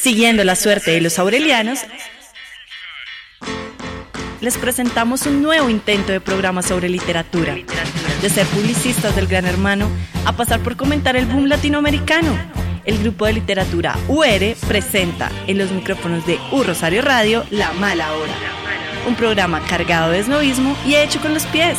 Siguiendo la suerte de los aurelianos, les presentamos un nuevo intento de programa sobre literatura. De ser publicistas del Gran Hermano a pasar por comentar el boom latinoamericano. El grupo de literatura UR presenta en los micrófonos de U Rosario Radio La Mala Hora. Un programa cargado de esnovismo y hecho con los pies.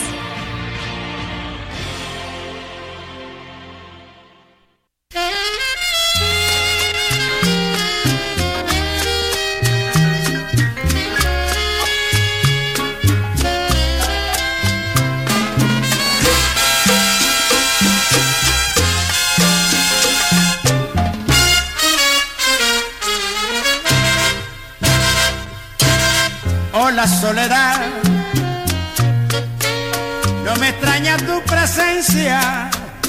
La soledad, no me extraña tu presencia,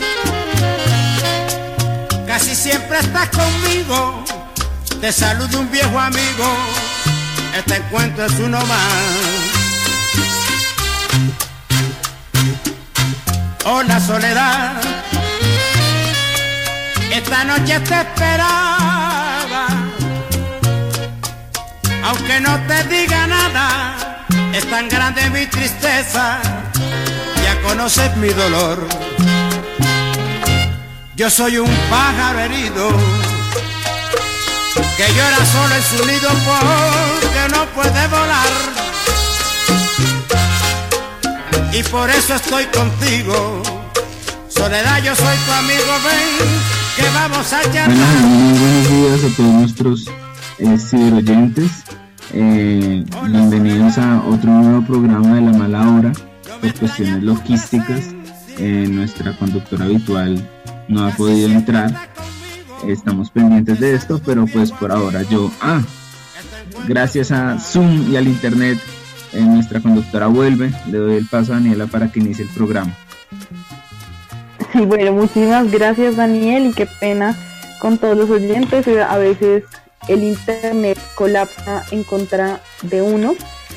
casi siempre estás conmigo, te saluda un viejo amigo, este encuentro es uno más. Hola soledad, esta noche te esperaba, aunque no te diga nada, es tan grande mi tristeza, ya conoces mi dolor. Yo soy un pájaro herido, que llora solo en su nido porque no puede volar. Y por eso estoy contigo, soledad, yo soy tu amigo, ven, que vamos a charlar. Buenos días a todos nuestros ciberoyentes. Bienvenidos a otro nuevo programa de La Mala Hora. Por cuestiones logísticas, nuestra conductora habitual no ha podido entrar. Estamos pendientes de esto, pero pues por ahora gracias a Zoom y al internet, nuestra conductora vuelve. Le doy el paso a Daniela para que inicie el programa. Sí, bueno, muchísimas gracias, Daniel, y qué pena con todos los oyentes. A veces el internet colapsa en contra de uno,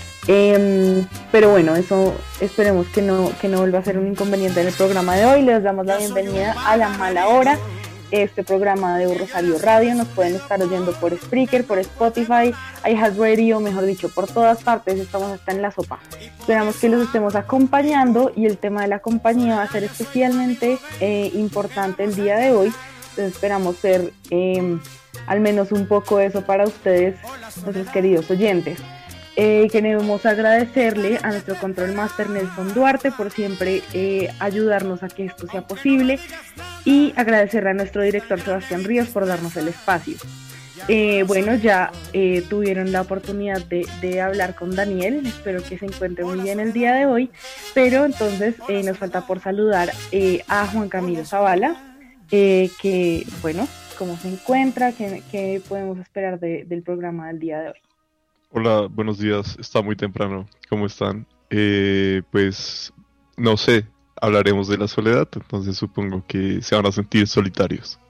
pero bueno, eso esperemos que no vuelva a ser un inconveniente en el programa de hoy. Les damos la bienvenida a La Mala Hora, este programa de U Rosario Radio. Nos pueden estar oyendo por Spreaker, por Spotify, iHeartRadio, mejor dicho, por todas partes. Estamos hasta en la sopa. Esperamos que los estemos acompañando, y el tema de la compañía va a ser especialmente importante el día de hoy. Entonces esperamos ser al menos un poco eso para ustedes, nuestros queridos oyentes. Queremos agradecerle a nuestro Control Master Nelson Duarte por siempre ayudarnos a que esto sea posible, y agradecerle a nuestro director Sebastián Ríos por darnos el espacio. Bueno, ya tuvieron la oportunidad de hablar con Daniel, espero que se encuentre muy bien el día de hoy, pero entonces nos falta por saludar a Juan Camilo Zavala, que bueno, ¿cómo se encuentra? ¿Qué podemos esperar del programa del día de hoy? Hola, buenos días. Está muy temprano. ¿Cómo están? Pues no sé, hablaremos de la soledad, entonces supongo que se van a sentir solitarios.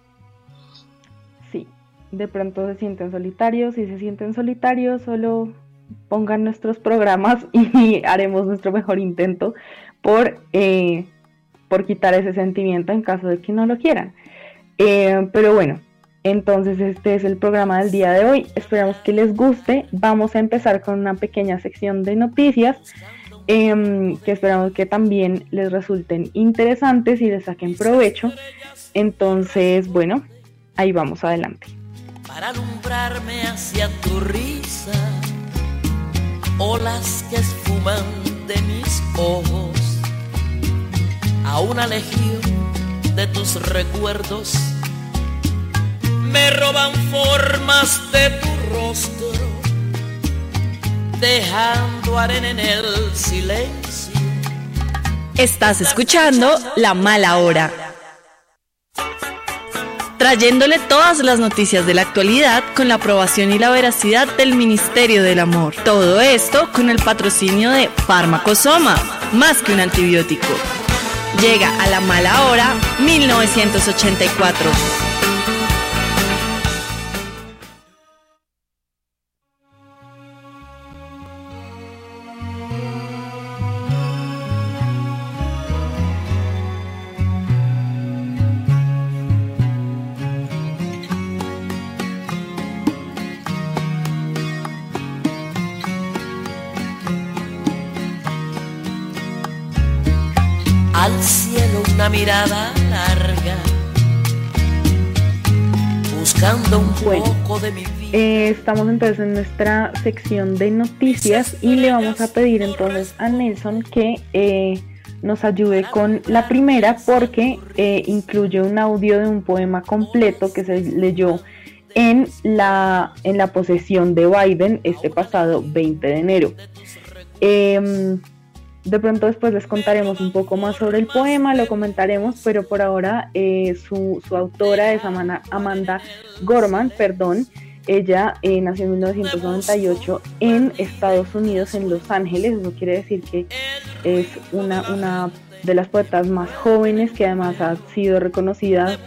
Sí, de pronto se sienten solitarios. Si se sienten solitarios, solo pongan nuestros programas y haremos nuestro mejor intento por quitar ese sentimiento en caso de que no lo quieran. Pero bueno, entonces este es el programa del día de hoy. Esperamos que les guste. Vamos a empezar con una pequeña sección de noticias que esperamos que también les resulten interesantes y les saquen provecho. Entonces, bueno, ahí vamos, adelante. Para alumbrarme hacia tu risa, olas que esfuman de mis ojos, a una legión de tus recuerdos me roban formas de tu rostro, dejando arena en el silencio. Estás escuchando La Mala Hora, trayéndole todas las noticias de la actualidad con la aprobación y la veracidad del Ministerio del Amor. Todo esto con el patrocinio de Fármacos Soma, más que un antibiótico. Llega a La Mala Hora 1984. una mirada larga, buscando un poco de mi vida. Estamos entonces en nuestra sección de noticias y le vamos a pedir entonces a Nelson que nos ayude con la primera, porque incluye un audio de un poema completo que se leyó en la posesión de Biden este pasado 20 de enero. De pronto después les contaremos un poco más sobre el poema, lo comentaremos, pero por ahora su autora es Amanda Gorman. Ella nació en 1998 en Estados Unidos, en Los Ángeles. Eso quiere decir que es una de las poetas más jóvenes, que además ha sido reconocida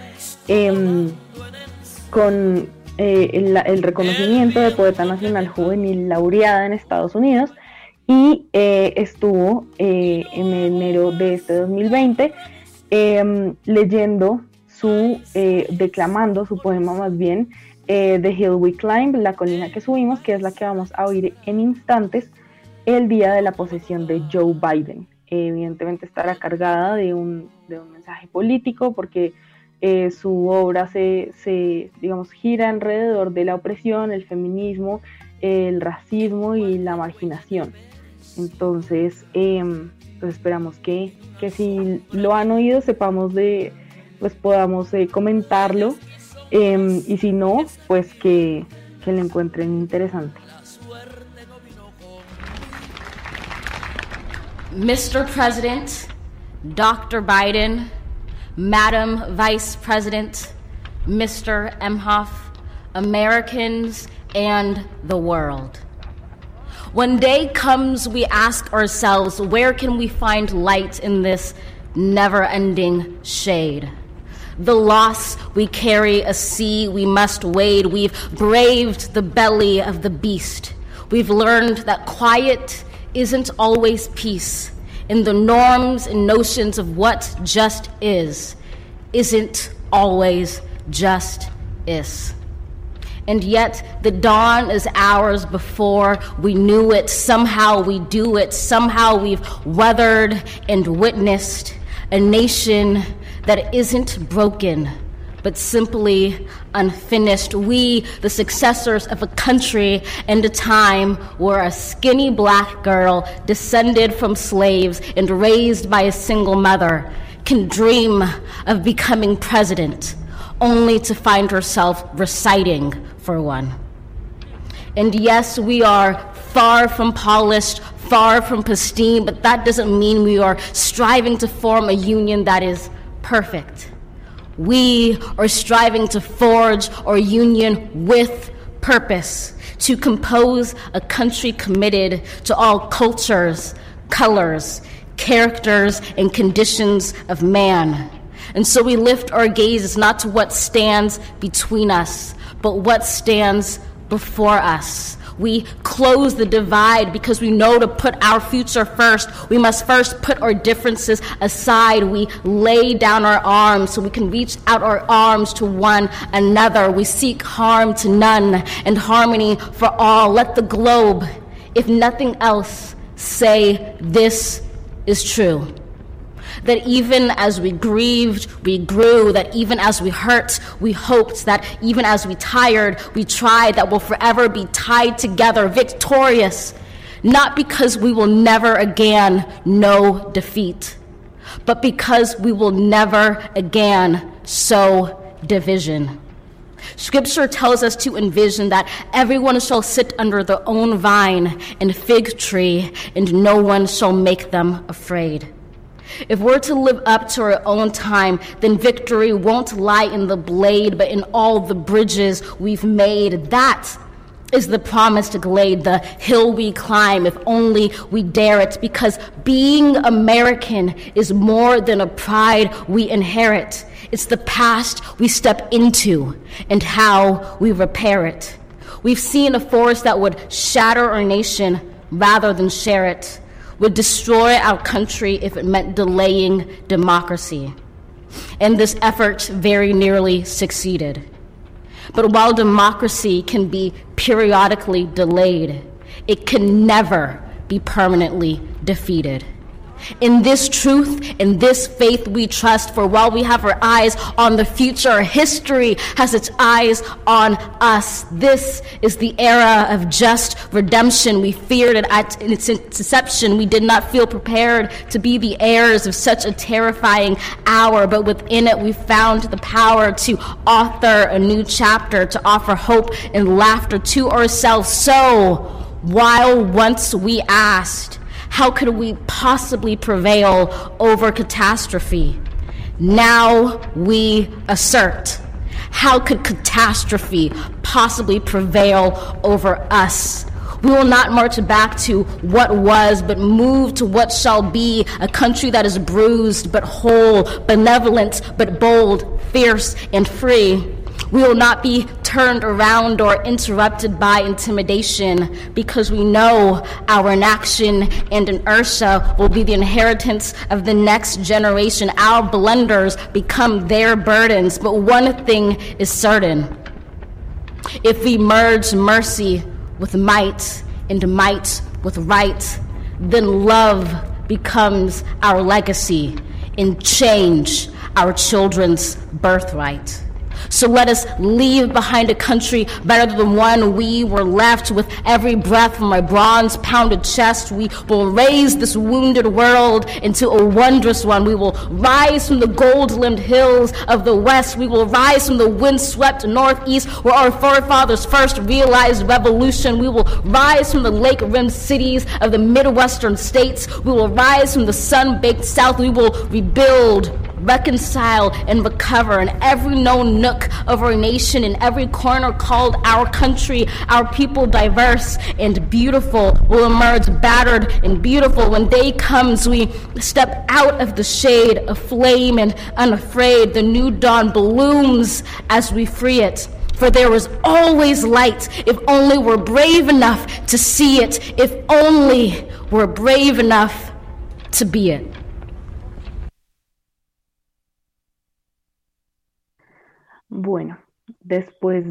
con el reconocimiento de Poeta Nacional Juvenil laureada en Estados Unidos, y estuvo en enero de este 2020 declamando su poema más bien, The Hill We Climb, la colina que subimos, que es la que vamos a oír en instantes, el día de la posesión de Joe Biden. Evidentemente estará cargada de un mensaje político, porque su obra se gira alrededor de la opresión, el feminismo, el racismo y la marginación. Entonces, pues esperamos que si lo han oído sepamos pues podamos comentarlo, y si no, pues que lo encuentren interesante. Mr. President, Dr. Biden, Madam Vice President, Mr. Emhoff, Americans, and the world. When day comes, we ask ourselves, where can we find light in this never-ending shade? The loss we carry, a sea we must wade. We've braved the belly of the beast. We've learned that quiet isn't always peace, and the norms and notions of what just isn't always just is. And yet the dawn is ours before we knew it. Somehow we do it. Somehow we've weathered and witnessed a nation that isn't broken, but simply unfinished. We, the successors of a country and a time where a skinny black girl descended from slaves and raised by a single mother can dream of becoming president, only to find herself reciting for one. And yes, we are far from polished, far from pristine, but that doesn't mean we are striving to form a union that is perfect. We are striving to forge our union with purpose, to compose a country committed to all cultures, colors, characters, and conditions of man. And so we lift our gazes not to what stands between us, but what stands before us. We close the divide because we know to put our future first, we must first put our differences aside. We lay down our arms so we can reach out our arms to one another. We seek harm to none and harmony for all. Let the globe, if nothing else, say this is true. That even as we grieved, we grew. That even as we hurt, we hoped. That even as we tired, we tried. That we'll forever be tied together, victorious. Not because we will never again know defeat, but because we will never again sow division. Scripture tells us to envision that everyone shall sit under their own vine and fig tree, and no one shall make them afraid. If we're to live up to our own time, then victory won't lie in the blade, but in all the bridges we've made. That is the promised glade, the hill we climb, if only we dare it, because being American is more than a pride we inherit. It's the past we step into and how we repair it. We've seen a force that would shatter our nation rather than share it, would destroy our country if it meant delaying democracy. And this effort very nearly succeeded. But while democracy can be periodically delayed, it can never be permanently defeated. In this truth, in this faith we trust, for while we have our eyes on the future, history has its eyes on us. This is the era of just redemption. We feared it at its inception. We did not feel prepared to be the heirs of such a terrifying hour, but within it we found the power to author a new chapter, to offer hope and laughter to ourselves. So, while once we asked, how could we possibly prevail over catastrophe? Now we assert, how could catastrophe possibly prevail over us? We will not march back to what was, but move to what shall be, a country that is bruised but whole, benevolent but bold, fierce and free. We will not be turned around or interrupted by intimidation, because we know our inaction and inertia will be the inheritance of the next generation. Our blunders become their burdens, but one thing is certain. If we merge mercy with might and might with right, then love becomes our legacy and change our children's birthright. So let us leave behind a country better than the one we were left. With every breath from my bronze-pounded chest, we will raise this wounded world into a wondrous one. We will rise from the gold-limbed hills of the west. We will rise from the wind-swept northeast, where our forefathers first realized revolution. We will rise from the lake-rimmed cities of the Midwestern states. We will rise from the sun-baked south. We will rebuild, reconcile, and recover in every known nook of our nation, in every corner called our country. Our people, diverse and beautiful, will emerge battered and beautiful. When day comes, we step out of the shade, aflame and unafraid. The new dawn blooms as we free it. For there is always light, if only we're brave enough to see it, if only we're brave enough to be it. Bueno, después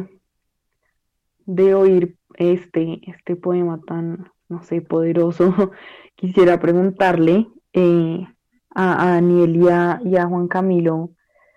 de oír este poema tan, no sé, poderoso, quisiera preguntarle a Daniel y a Juan Camilo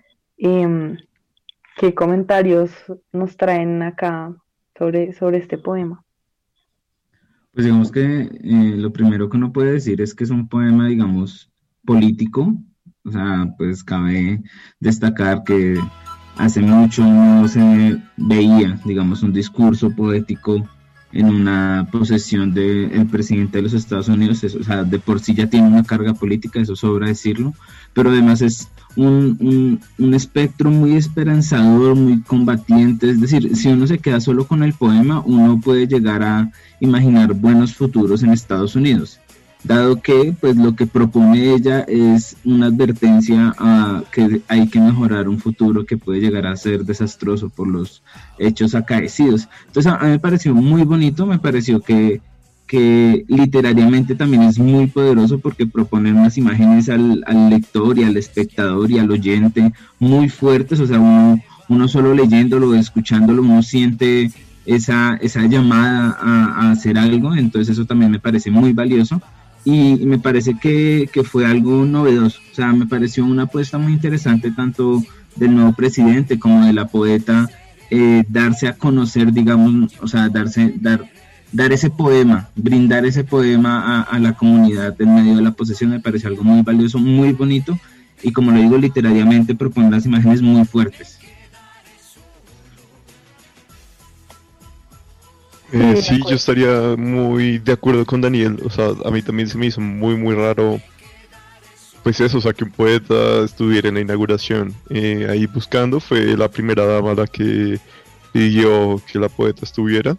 qué comentarios nos traen acá sobre este poema. Pues digamos que lo primero que uno puede decir es que es un poema, digamos, político. O sea, pues cabe destacar que hace mucho no se veía, digamos, un discurso poético en una posesión del presidente de los Estados Unidos. Eso, o sea, de por sí ya tiene una carga política, eso sobra decirlo, pero además es un espectro muy esperanzador, muy combatiente. Es decir, si uno se queda solo con el poema, uno puede llegar a imaginar buenos futuros en Estados Unidos, dado que pues lo que propone ella es una advertencia a que hay que mejorar un futuro que puede llegar a ser desastroso por los hechos acaecidos. Entonces a mí me pareció muy bonito, me pareció que literariamente también es muy poderoso, porque propone unas imágenes al lector y al espectador y al oyente muy fuertes. O sea, uno solo leyéndolo, escuchándolo, uno siente esa llamada a hacer algo. Entonces eso también me parece muy valioso. Y me parece que fue algo novedoso. O sea, me pareció una apuesta muy interesante tanto del nuevo presidente como de la poeta, darse a conocer, digamos, o sea, dar ese poema, brindar ese poema a la comunidad en medio de la posesión. Me parece algo muy valioso, muy bonito, y como lo digo, literariamente propone unas imágenes muy fuertes. Sí, yo estaría muy de acuerdo con Daniel. O sea, a mí también se me hizo muy muy raro, pues eso, o sea, que un poeta estuviera en la inauguración ahí buscando. Fue la primera dama la que pidió que la poeta estuviera,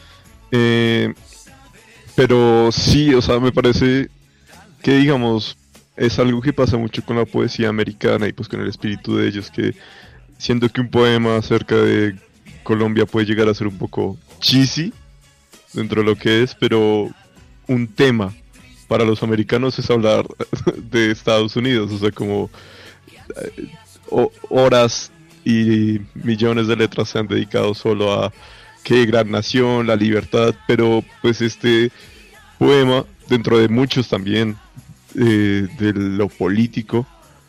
pero sí, o sea, me parece que, digamos, es algo que pasa mucho con la poesía americana y pues con el espíritu de ellos, que siento que un poema acerca de Colombia puede llegar a ser un poco cheesy dentro de lo que es, pero un tema para los americanos es hablar de Estados Unidos. O sea, como horas y millones de letras se han dedicado solo a qué gran nación, la libertad, pero pues este poema, dentro de muchos también, de lo político,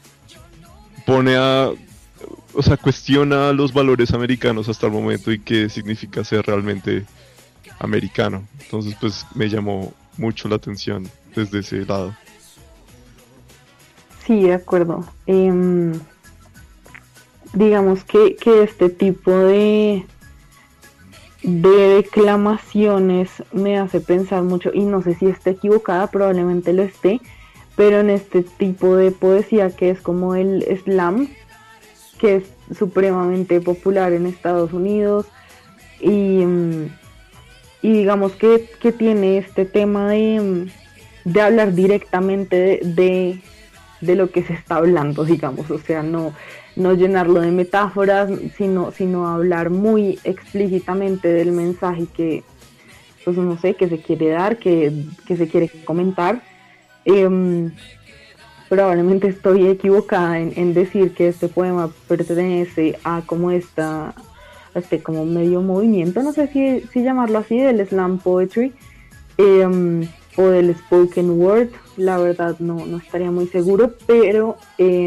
cuestiona los valores americanos hasta el momento y qué significa ser realmente americano. Entonces pues me llamó mucho la atención desde ese lado. Sí, de acuerdo. Digamos que este tipo de declamaciones me hace pensar mucho, y no sé si esté equivocada, probablemente lo esté, pero en este tipo de poesía que es como el slam, que es supremamente popular en Estados Unidos, y digamos que tiene este tema de hablar directamente de lo que se está hablando, digamos, o sea, no llenarlo de metáforas, sino hablar muy explícitamente del mensaje que, pues no sé, que se quiere dar, que se quiere comentar. Probablemente estoy equivocada en decir que este poema pertenece a como como medio movimiento, no sé si llamarlo así, del slam poetry, o del spoken word, la verdad no estaría muy seguro, pero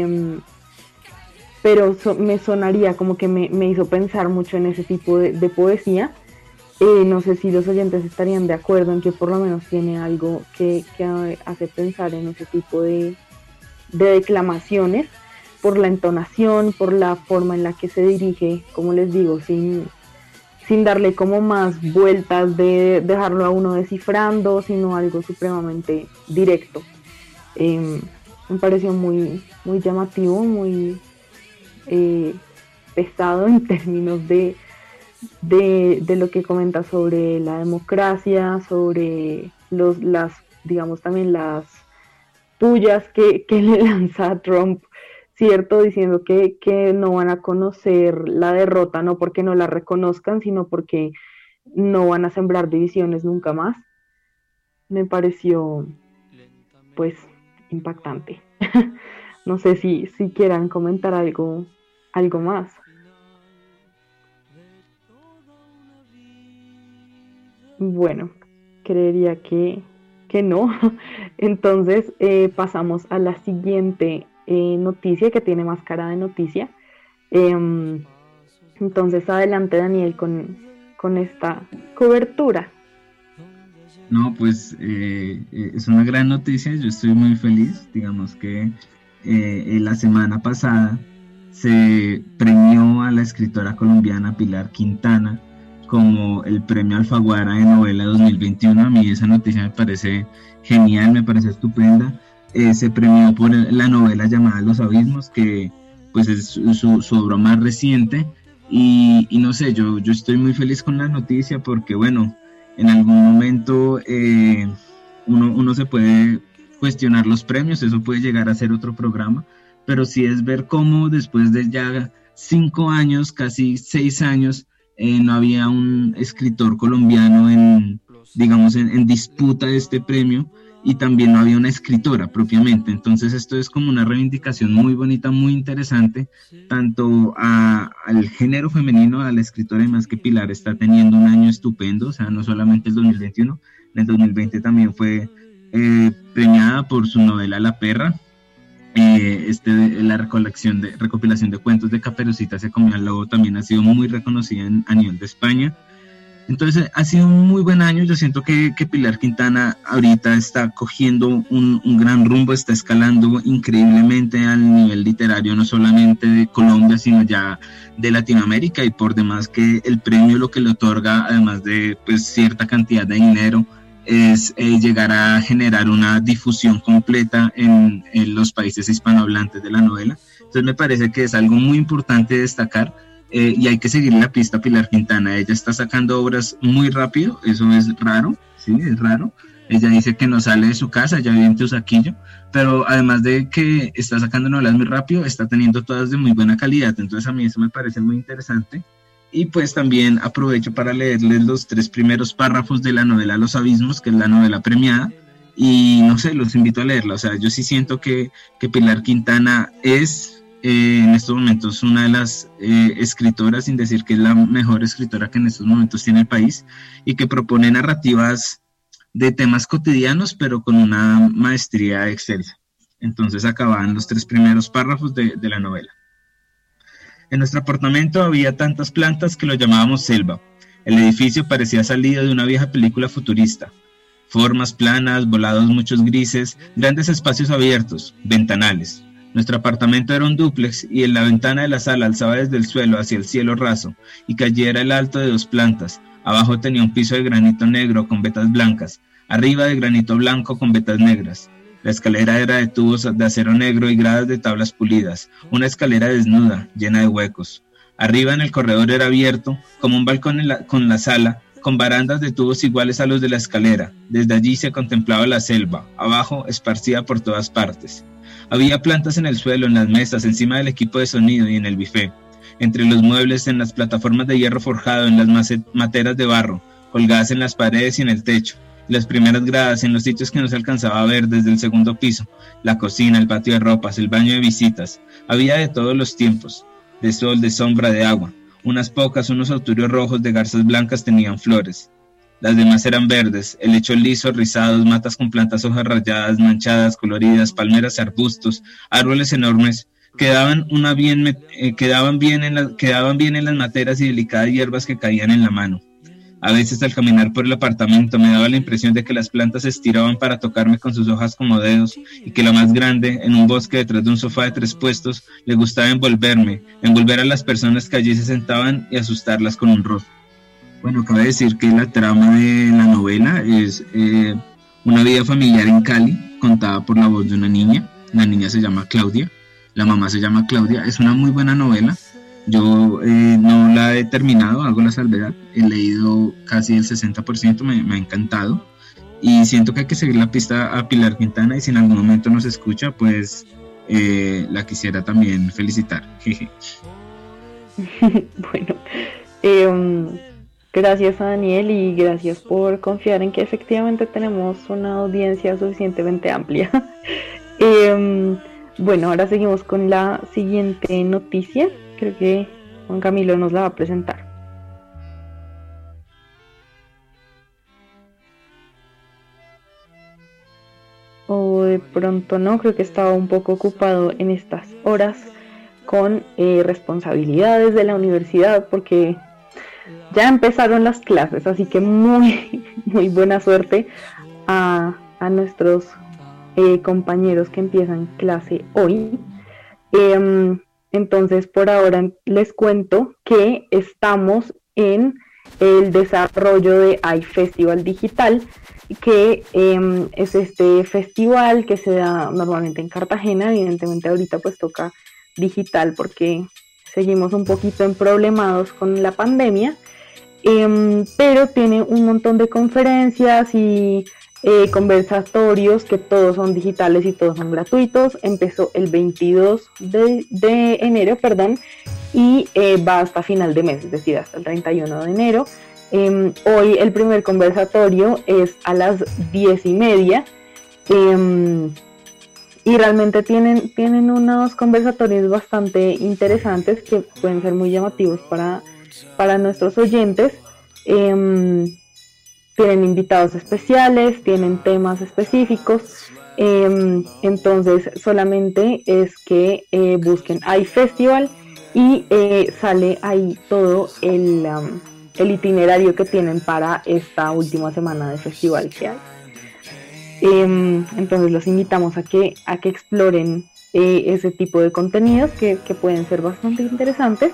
me sonaría como que me hizo pensar mucho en ese tipo de poesía. No sé si los oyentes estarían de acuerdo en que por lo menos tiene algo que hace pensar en ese tipo de declamaciones, por la entonación, por la forma en la que se dirige, como les digo, sin darle como más vueltas de dejarlo a uno descifrando, sino algo supremamente directo. Me pareció muy, muy llamativo, muy pesado en términos de lo que comenta sobre la democracia, sobre las pullas que le lanza a Trump, ¿cierto? Diciendo que no van a conocer la derrota, no porque no la reconozcan, sino porque no van a sembrar divisiones nunca más. Me pareció, pues, impactante. No sé si quieran comentar algo más. Bueno, creería que no. Entonces pasamos a la siguiente noticia, que tiene más cara de noticia. Entonces adelante, Daniel, con esta cobertura. No, pues es una gran noticia, yo estoy muy feliz. Digamos que la semana pasada se premió a la escritora colombiana Pilar Quintana como el premio Alfaguara de novela 2021. A mí esa noticia me parece genial, me parece estupenda. Se premió por la novela llamada Los Abismos, que pues es su obra más reciente, y no sé, yo estoy muy feliz con la noticia porque bueno, en algún momento uno se puede cuestionar los premios, eso puede llegar a ser otro programa, pero sí es ver cómo después de ya 5 años, casi 6 años, no había un escritor colombiano en disputa de este premio, y también no había una escritora propiamente. Entonces esto es como una reivindicación muy bonita, muy interesante, tanto al género femenino, a la escritora, y más que Pilar está teniendo un año estupendo, o sea, no solamente el 2021, en el 2020 también fue premiada por su novela La Perra. La recopilación de cuentos de Caperucita se comió al lobo también ha sido muy reconocida a nivel de España. Entonces ha sido un muy buen año. Yo siento que Pilar Quintana ahorita está cogiendo un gran rumbo, está escalando increíblemente al nivel literario, no solamente de Colombia, sino ya de Latinoamérica, y por demás que el premio lo que le otorga, además de pues cierta cantidad de dinero, es llegar a generar una difusión completa en los países hispanohablantes de la novela. Entonces me parece que es algo muy importante destacar, y hay que seguir la pista a Pilar Quintana. Ella está sacando obras muy rápido, eso es raro, sí, es raro. Ella dice que no sale de su casa, ella vive en Teusaquillo, pero además de que está sacando novelas muy rápido, está teniendo todas de muy buena calidad. Entonces a mí eso me parece muy interesante. Y pues también aprovecho para leerles los 3 primeros párrafos de la novela Los Abismos, que es la novela premiada, y no sé, los invito a leerla. O sea, yo sí siento que Pilar Quintana es en estos momentos una de las escritoras, sin decir que es la mejor escritora que en estos momentos tiene el país, y que propone narrativas de temas cotidianos, pero con una maestría excelsa. Entonces acababan los 3 primeros párrafos de la novela. En nuestro apartamento había tantas plantas que lo llamábamos selva. El edificio parecía salido de una vieja película futurista. Formas planas, volados muchos grises, grandes espacios abiertos, ventanales. Nuestro apartamento era un dúplex y en la ventana de la sala alzaba desde el suelo hacia el cielo raso y cayera el alto de 2 plantas. Abajo tenía un piso de granito negro con vetas blancas, arriba de granito blanco con vetas negras. La escalera era de tubos de acero negro y gradas de tablas pulidas, una escalera desnuda, llena de huecos. Arriba en el corredor era abierto, como un balcón con la sala, con barandas de tubos iguales a los de la escalera. Desde allí se contemplaba la selva, abajo esparcida por todas partes. Había plantas en el suelo, en las mesas, encima del equipo de sonido y en el buffet, entre los muebles, en las plataformas de hierro forjado, en las materas de barro, colgadas en las paredes y en el techo. Las primeras gradas en los sitios que no se alcanzaba a ver desde el segundo piso, la cocina, el patio de ropas, el baño de visitas. Había de todos los tiempos, de sol, de sombra, de agua. Unas pocas, unos auturios rojos de garzas blancas tenían flores. Las demás eran verdes, helechos lisos, rizados, matas con plantas hojas rayadas, manchadas, coloridas, palmeras y arbustos, árboles enormes. Quedaban bien en las materas y delicadas hierbas que caían en la mano. A veces al caminar por el apartamento me daba la impresión de que las plantas se estiraban para tocarme con sus hojas como dedos y que la más grande, en un bosque detrás de un sofá de 3 puestos, le gustaba envolver a las personas que allí se sentaban y asustarlas con un rostro. Bueno, cabe decir que la trama de la novela es una vida familiar en Cali, contada por la voz de una niña. La niña se llama Claudia, la mamá se llama Claudia. Es una muy buena novela. Yo no la he terminado, hago la salvedad, he leído casi el 60%, me ha encantado y siento que hay que seguir la pista a Pilar Quintana y si en algún momento nos escucha, pues la quisiera también felicitar. Bueno, gracias a Daniel y gracias por confiar en que efectivamente tenemos una audiencia suficientemente amplia. Bueno, ahora seguimos con la siguiente noticia. Creo que Juan Camilo nos la va a presentar. O de pronto no, creo que estaba un poco ocupado en estas horas con responsabilidades de la universidad porque ya empezaron las clases, así que muy buena suerte a nuestros compañeros que empiezan clase hoy. Entonces, por ahora les cuento que estamos en el desarrollo de iFestival Digital, que es este festival que se da normalmente en Cartagena. Evidentemente ahorita pues toca digital porque seguimos un poquito emproblemados con la pandemia, pero tiene un montón de conferencias y conversatorios que todos son digitales y todos son gratuitos. Empezó el 22 de enero, y va hasta final de mes, es decir, hasta el 31 de enero. Hoy el primer conversatorio es a las 10:30 y realmente tienen unos conversatorios bastante interesantes que pueden ser muy llamativos para nuestros oyentes. Tienen invitados especiales, tienen temas específicos, entonces solamente es que busquen iFestival y sale ahí todo el itinerario que tienen para esta última semana de festival que hay. Entonces los invitamos a que exploren ese tipo de contenidos que pueden ser bastante interesantes.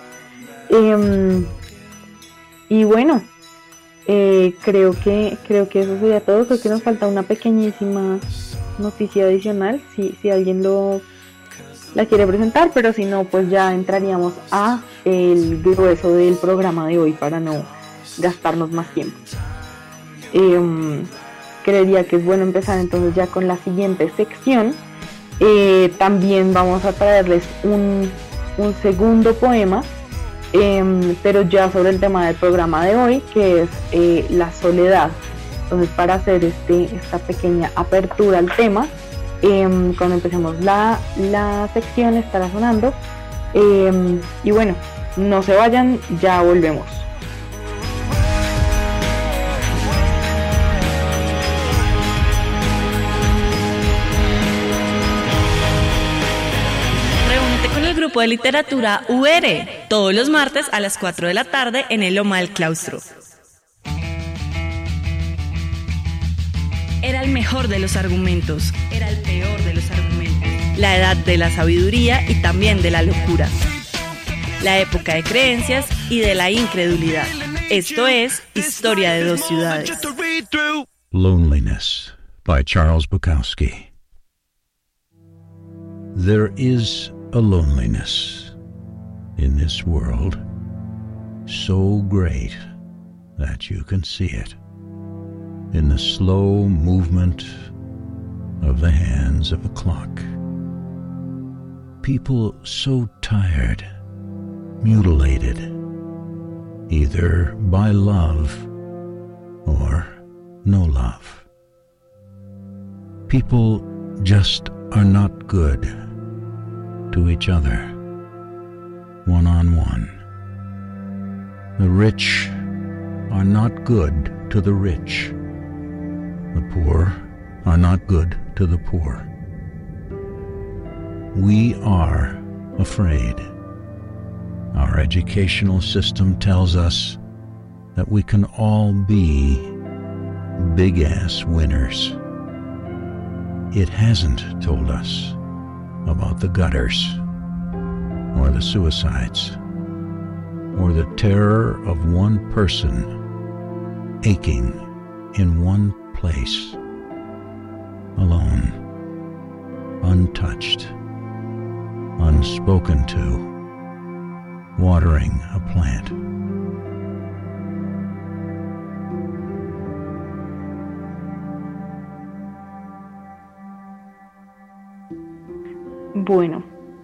Y bueno, creo que eso sería todo. Creo que nos falta una pequeñísima noticia adicional si alguien la quiere presentar, pero si no, pues ya entraríamos a el grueso del programa de hoy para no gastarnos más tiempo. Creería que es bueno empezar entonces ya con la siguiente sección. También vamos a traerles un segundo poema, pero ya sobre el tema del programa de hoy, que es la soledad. Entonces, para hacer esta pequeña apertura al tema, cuando empecemos la sección estará sonando, y bueno, no se vayan, ya volvemos. Grupo de Literatura UR, todos los martes a las 4 de la tarde en el Loma del Claustro. Era el mejor de los argumentos, era el peor de los argumentos. La edad de la sabiduría y también de la locura. La época de creencias y de la incredulidad. Esto es Historia de dos ciudades. Loneliness by Charles Bukowski. There is a loneliness in this world so great that you can see it in the slow movement of the hands of a clock. People so tired, mutilated, either by love or no love. People just are not good to each other, one-on-one. The rich are not good to the rich. The poor are not good to the poor. We are afraid. Our educational system tells us that we can all be big-ass winners. It hasn't told us about the gutters, or the suicides, or the terror of one person aching in one place, alone, untouched, unspoken to, watering a plant. Bueno,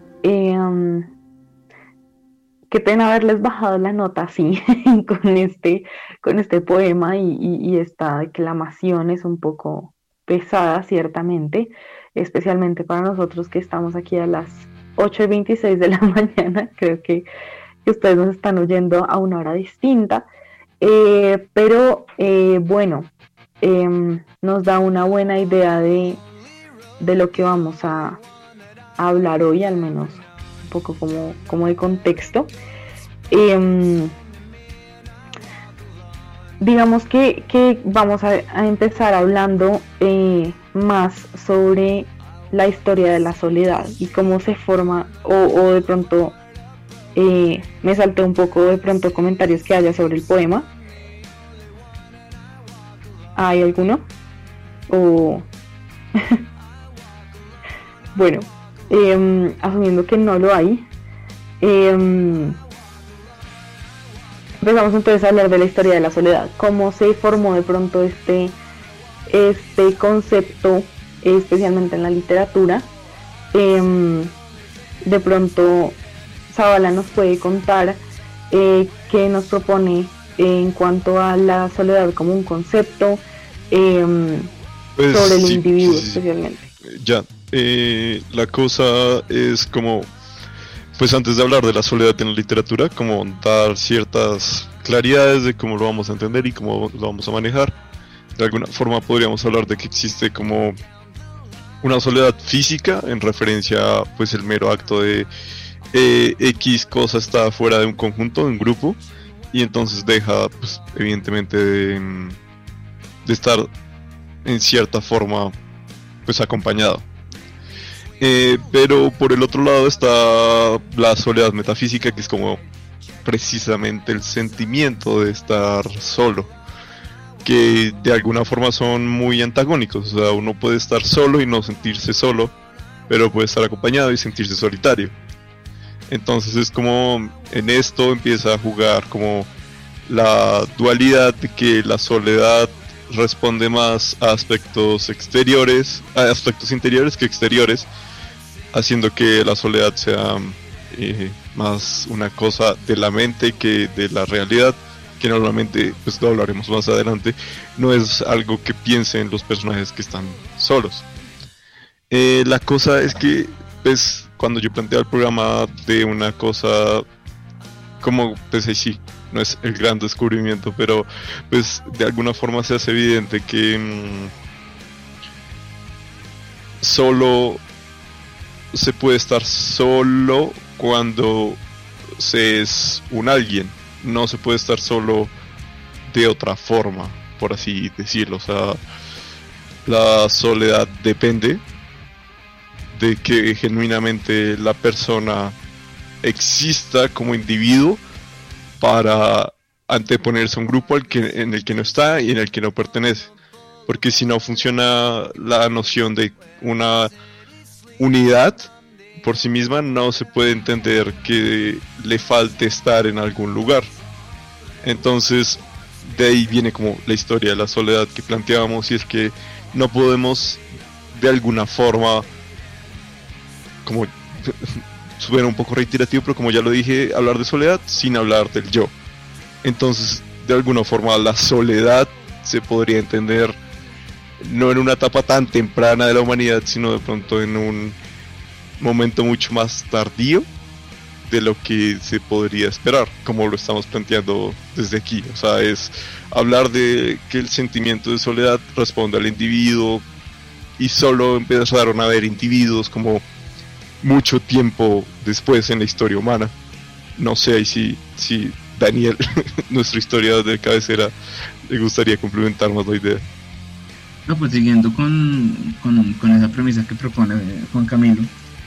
qué pena haberles bajado la nota así con este poema y esta declamación es un poco pesada, ciertamente, especialmente para nosotros que estamos aquí a las 8:26 de la mañana. Creo que ustedes nos están oyendo a una hora distinta, pero bueno, nos da una buena idea de lo que vamos a hablar hoy, al menos un poco como de contexto. Digamos que vamos a empezar hablando más sobre la historia de la soledad y cómo se forma, o de pronto me salté un poco de pronto comentarios que haya sobre el poema. ¿Hay alguno? O bueno, asumiendo que no lo hay, empezamos entonces a hablar de la historia de la soledad, cómo se formó de pronto este concepto, especialmente en la literatura. De pronto Zavala nos puede contar qué nos propone en cuanto a la soledad como un concepto, pues, sobre el sí, individuo sí, especialmente. Ya, la cosa es como, pues antes de hablar de la soledad en la literatura, como dar ciertas claridades de cómo lo vamos a entender y cómo lo vamos a manejar. De alguna forma podríamos hablar de que existe como una soledad física en referencia a pues el mero acto de X cosa está fuera de un conjunto, de un grupo, y entonces deja pues evidentemente de estar en cierta forma pues acompañado. Pero por el otro lado está la soledad metafísica, que es como precisamente el sentimiento de estar solo, que de alguna forma son muy antagónicos. O sea, uno puede estar solo y no sentirse solo, pero puede estar acompañado y sentirse solitario. Entonces es como en esto empieza a jugar como la dualidad de que la soledad responde más a aspectos exteriores, a aspectos interiores que exteriores, haciendo que la soledad sea más una cosa de la mente que de la realidad, que normalmente, pues lo hablaremos más adelante, no es algo que piensen los personajes que están solos. La cosa es que, pues, cuando yo planteaba el programa de una cosa como, pues ahí sí, no es el gran descubrimiento, pero pues de alguna forma se hace evidente que solo se puede estar solo cuando se es un alguien. No se puede estar solo de otra forma, por así decirlo. O sea, la soledad depende de que genuinamente la persona exista como individuo para anteponerse a un grupo en el que no está y en el que no pertenece. Porque si no funciona la noción de una unidad por sí misma, no se puede entender que le falte estar en algún lugar. Entonces, de ahí viene como la historia de la soledad que planteábamos, y es que no podemos de alguna forma, como suena un poco reiterativo, pero como ya lo dije, hablar de soledad sin hablar del yo. Entonces, de alguna forma, la soledad se podría entender no en una etapa tan temprana de la humanidad, sino de pronto en un momento mucho más tardío de lo que se podría esperar, como lo estamos planteando desde aquí. O sea, es hablar de que el sentimiento de soledad responde al individuo, y solo empezaron a haber individuos como mucho tiempo después en la historia humana. No sé ahí si Daniel, nuestro historiador de cabecera, le gustaría complementar más la idea. No, pues siguiendo con esa premisa que propone Juan Camilo,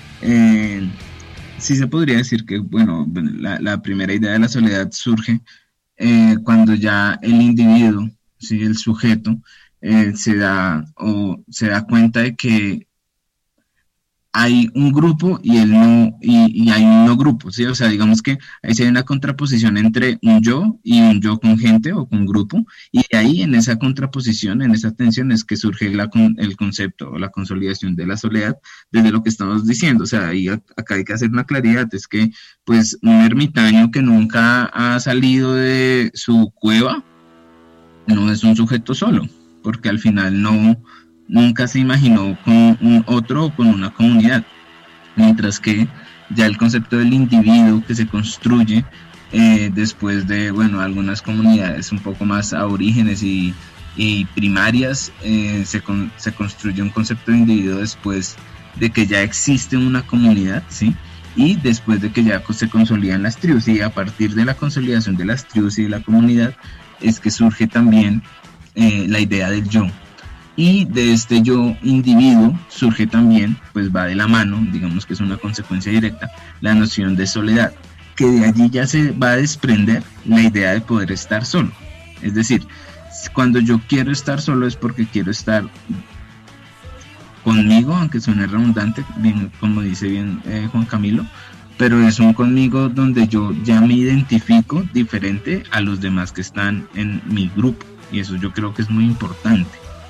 sí se podría decir que, bueno, la primera idea de la soledad surge cuando ya el individuo, ¿sí?, el sujeto, se da cuenta de que hay un grupo y él no, y hay un no grupo, ¿sí? O sea, digamos que ahí se hay una contraposición entre un yo y un yo con gente o con grupo, y de ahí, en esa contraposición, en esa tensión, es que surge el concepto o la consolidación de la soledad desde lo que estamos diciendo. O sea, ahí acá hay que hacer una claridad, es que pues un ermitaño que nunca ha salido de su cueva no es un sujeto solo, porque al final nunca se imaginó con un otro o con una comunidad, mientras que ya el concepto del individuo que se construye después de, bueno, algunas comunidades un poco más aborígenes y primarias, se construye un concepto de individuo después de que ya existe una comunidad, ¿sí? Y después de que ya se consolidan las tribus, y a partir de la consolidación de las tribus y de la comunidad es que surge también la idea del yo. Y de este yo individuo surge también, pues va de la mano, digamos que es una consecuencia directa, la noción de soledad, que de allí ya se va a desprender la idea de poder estar solo. Es decir, cuando yo quiero estar solo es porque quiero estar conmigo, aunque suene redundante, bien, como dice bien Juan Camilo, pero es un conmigo donde yo ya me identifico diferente a los demás que están en mi grupo, y eso yo creo que es muy importante.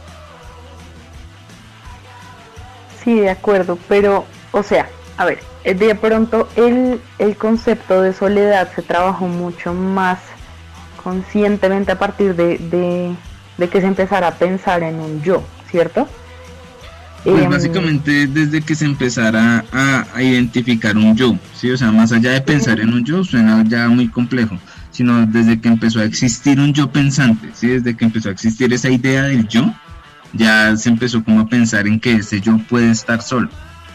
Sí, de acuerdo, pero, o sea, a ver, de pronto el concepto de soledad se trabajó mucho más conscientemente a partir de que se empezara a pensar en un yo, ¿cierto? Pues básicamente desde que se empezara a identificar un yo, ¿sí? O sea, más allá de pensar en un yo, suena ya muy complejo, sino desde que empezó a existir un yo pensante, ¿sí? Desde que empezó a existir esa idea del yo, ya se empezó como a pensar en que ese yo puede estar solo.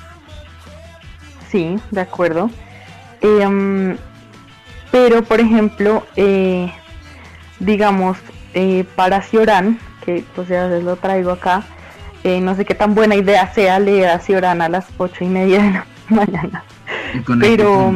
Sí, de acuerdo. Pero, por ejemplo, digamos, para Cioran, que pues ya lo traigo acá, no sé qué tan buena idea sea leer a Cioran a las 8:30 de la mañana. Pero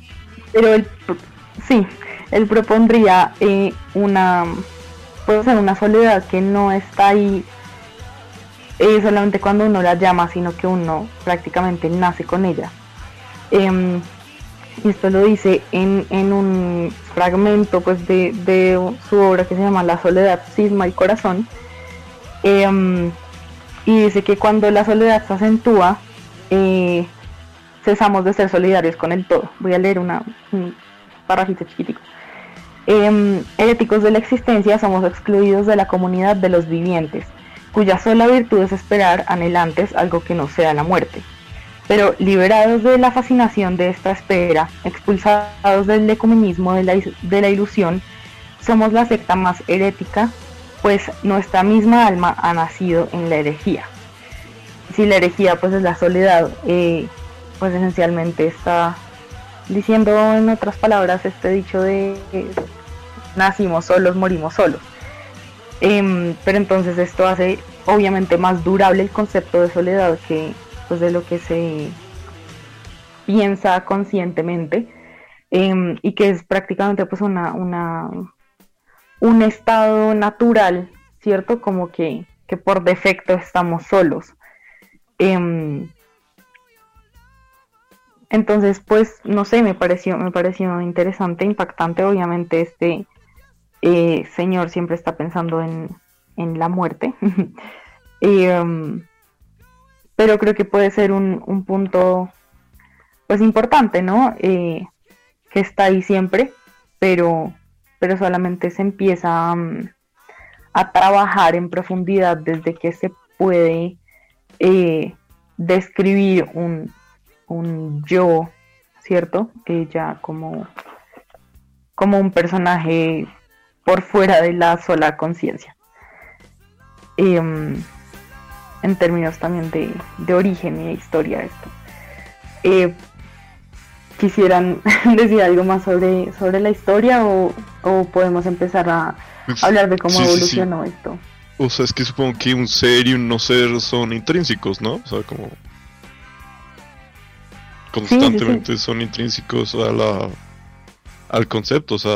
él propondría puede ser una soledad que no está ahí solamente cuando uno la llama, sino que uno prácticamente nace con ella. Esto lo dice en un fragmento pues de su obra que se llama La soledad, cisma y corazón, y dice que cuando la soledad se acentúa, cesamos de ser solidarios con el todo. Voy a leer un parrafito chiquitico. Heréticos de la existencia, somos excluidos de la comunidad de los vivientes, cuya sola virtud es esperar anhelantes algo que no sea la muerte. Pero liberados de la fascinación de esta espera, expulsados del ecumenismo de la ilusión, somos la secta más herética, pues nuestra misma alma ha nacido en la herejía. Si la herejía pues es la soledad, pues esencialmente diciendo en otras palabras este dicho de nacimos solos, morimos solos. Pero entonces esto hace obviamente más durable el concepto de soledad que pues de lo que se piensa conscientemente, y que es prácticamente pues un estado natural, ¿cierto? Como que por defecto estamos solos. Entonces, pues, no sé, me pareció interesante, impactante. Obviamente este señor siempre está pensando en la muerte. Pero creo que puede ser un punto, pues, importante, ¿no? Que está ahí siempre, pero solamente se empieza a trabajar en profundidad desde que se puede describir un yo, ¿cierto? Ya como un personaje por fuera de la sola conciencia. En términos también de origen y de historia de esto. ¿Quisieran decir algo más sobre la historia o podemos empezar a hablar de cómo evolucionó esto? O sea, es que supongo que un ser y un no ser son intrínsecos, ¿no? O sea, como constantemente son intrínsecos al concepto, o sea,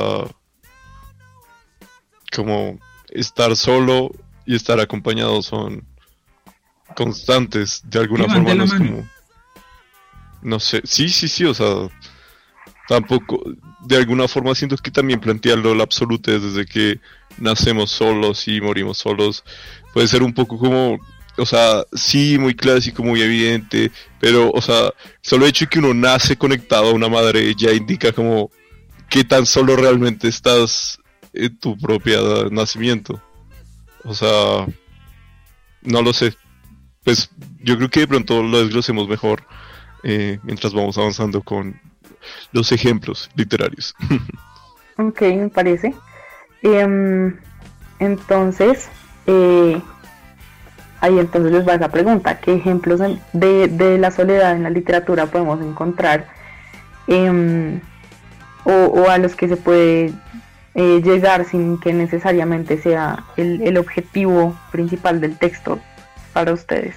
como estar solo y estar acompañado son constantes de alguna forma, no es como, no sé, sí, o sea, tampoco, de alguna forma siento que también plantearlo la absoluta desde que nacemos solos y morimos solos puede ser un poco como, o sea, sí, muy clásico, muy evidente, pero, o sea, solo el hecho de que uno nace conectado a una madre ya indica como qué tan solo realmente estás en tu propio nacimiento. O sea, no lo sé. Pues yo creo que de pronto lo desglosemos mejor mientras vamos avanzando con los ejemplos literarios. Ok, me parece. Entonces, ahí entonces les va esa pregunta: ¿qué ejemplos de la soledad en la literatura podemos encontrar? O a los que se puede llegar sin que necesariamente sea el objetivo principal del texto para ustedes.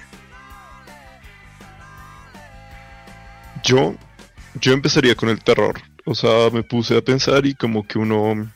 Yo empezaría con el terror. O sea, me puse a pensar y como que uno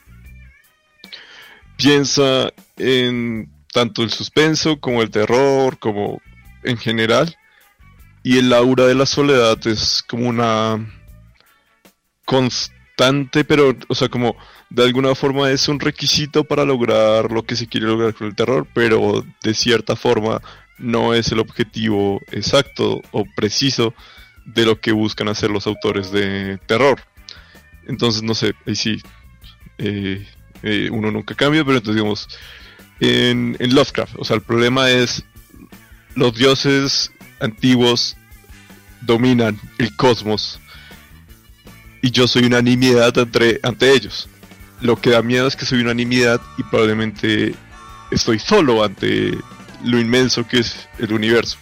piensa en tanto el suspenso como el terror, como en general. Y el aura de la soledad es como una constante, pero, o sea, como de alguna forma es un requisito para lograr lo que se quiere lograr con el terror, pero de cierta forma no es el objetivo exacto o preciso de lo que buscan hacer los autores de terror. Entonces, no sé, ahí sí, uno nunca cambia, pero entonces digamos, en Lovecraft, o sea, el problema es los dioses antiguos dominan el cosmos y yo soy una nimiedad ante ellos. Lo que da miedo es que soy una nimiedad y probablemente estoy solo ante lo inmenso que es el universo.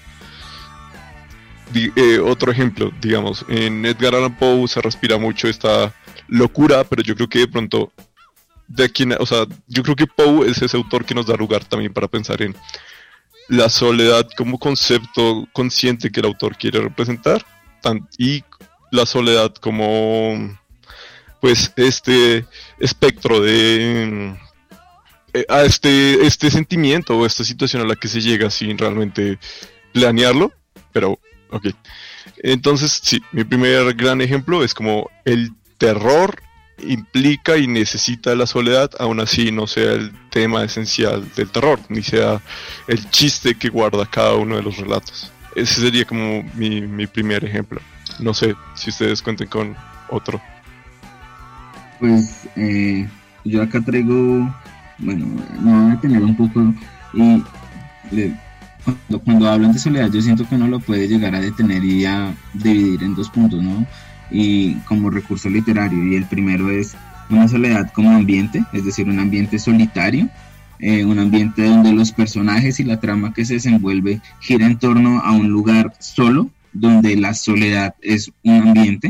Otro ejemplo, digamos, en Edgar Allan Poe se respira mucho esta locura, pero yo creo que de pronto yo creo que Poe es ese autor que nos da lugar también para pensar en la soledad como concepto consciente que el autor quiere representar, y la soledad como pues este espectro de a este sentimiento o esta situación a la que se llega sin realmente planearlo, pero ok. Entonces sí, mi primer gran ejemplo es como el terror implica y necesita la soledad, aún así no sea el tema esencial del terror, ni sea el chiste que guarda cada uno de los relatos. Ese sería como mi primer ejemplo. No sé si ustedes cuenten con otro. Pues yo acá traigo, bueno, me voy a detener un poco y cuando hablan de soledad yo siento que uno lo puede llegar a detener y a dividir en dos puntos, ¿no? Y como recurso literario, y el primero es una soledad como ambiente, es decir, un ambiente solitario, un ambiente donde los personajes y la trama que se desenvuelve gira en torno a un lugar solo, donde la soledad es un ambiente,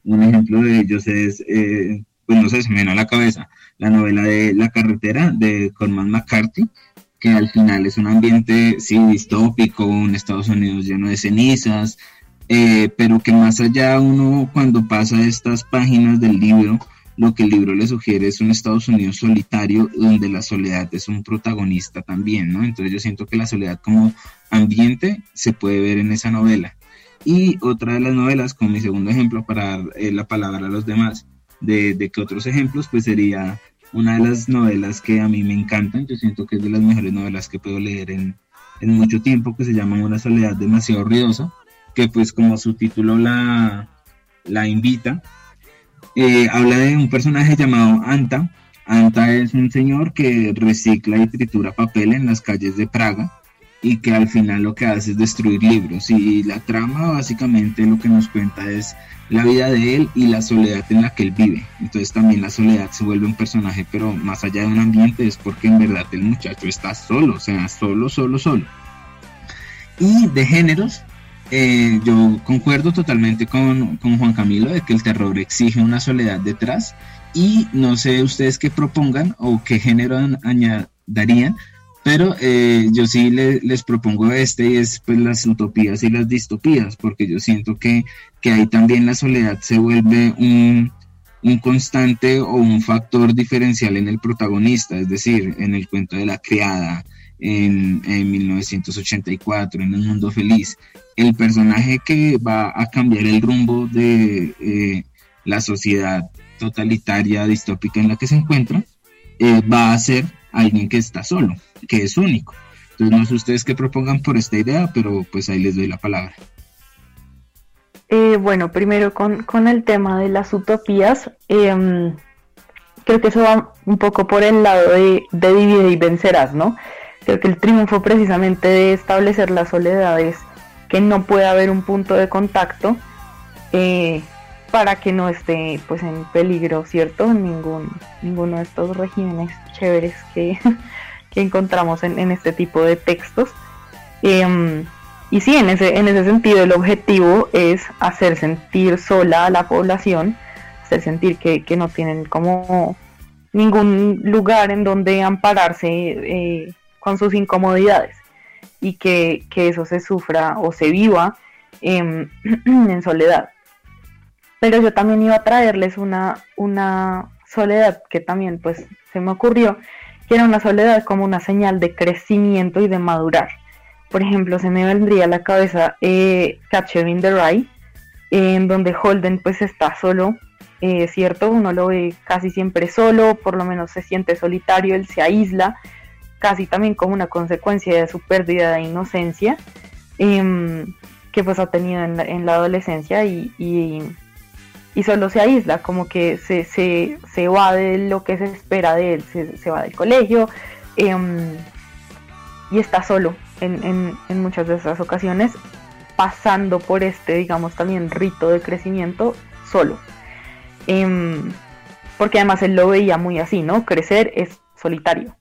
Un ejemplo de ellos es, pues no sé, se me viene a la cabeza, la novela de La carretera de Cormac McCarthy, que al final es un ambiente, sí, distópico, un Estados Unidos lleno de cenizas, pero que más allá uno cuando pasa estas páginas del libro, lo que el libro le sugiere es un Estados Unidos solitario donde la soledad es un protagonista también, ¿no? Entonces yo siento que la soledad como ambiente se puede ver en esa novela. Y otra de las novelas, como mi segundo ejemplo para dar la palabra a los demás, de que otros ejemplos, pues sería una de las novelas que a mí me encantan, yo siento que es de las mejores novelas que puedo leer en mucho tiempo, que se llama Una soledad demasiado ruidosa, que pues como su título la invita, habla de un personaje llamado Anta. Anta es un señor que recicla y tritura papel en las calles de Praga y que al final lo que hace es destruir libros, y la trama básicamente lo que nos cuenta es la vida de él y la soledad en la que él vive. Entonces también la soledad se vuelve un personaje, pero más allá de un ambiente es porque en verdad el muchacho está solo, o sea, solo. Y de géneros, yo concuerdo totalmente con Juan Camilo de que el terror exige una soledad detrás, y no sé ustedes qué propongan o qué género añadirían, pero yo sí les propongo y es pues las utopías y las distopías, porque yo siento que ahí también la soledad se vuelve un constante o un factor diferencial en el protagonista, es decir, en el cuento de La criada, en 1984, en Un mundo feliz, el personaje que va a cambiar el rumbo de la sociedad totalitaria, distópica en la que se encuentra, va a ser alguien que está solo, que es único. Entonces no sé ustedes qué propongan por esta idea, pero pues ahí les doy la palabra. Bueno, primero con el tema de las utopías, creo que eso va un poco por el lado de divide y vencerás, ¿no? Creo que el triunfo precisamente de establecer la soledad es que no puede haber un punto de contacto para que no esté pues en peligro, ¿cierto? Ninguno de estos regímenes chéveres que encontramos en este tipo de textos. Y sí, en ese sentido el objetivo es hacer sentir sola a la población, hacer sentir que no tienen como ningún lugar en donde ampararse con sus incomodidades, y que eso se sufra o se viva en soledad. Pero yo también iba a traerles una soledad que también pues se me ocurrió, que era una soledad como una señal de crecimiento y de madurar. Por ejemplo, se me vendría a la cabeza Catcher in the Rye, en donde Holden pues está solo, ¿cierto? Uno lo ve casi siempre solo, por lo menos se siente solitario, él se aísla, casi también como una consecuencia de su pérdida de inocencia, que pues ha tenido en la adolescencia, y solo se aísla, como que se va de lo que se espera de él, se va del colegio, y está solo en muchas de esas ocasiones, pasando por digamos, también rito de crecimiento solo, porque además él lo veía muy así, ¿no? Crecer es solitario.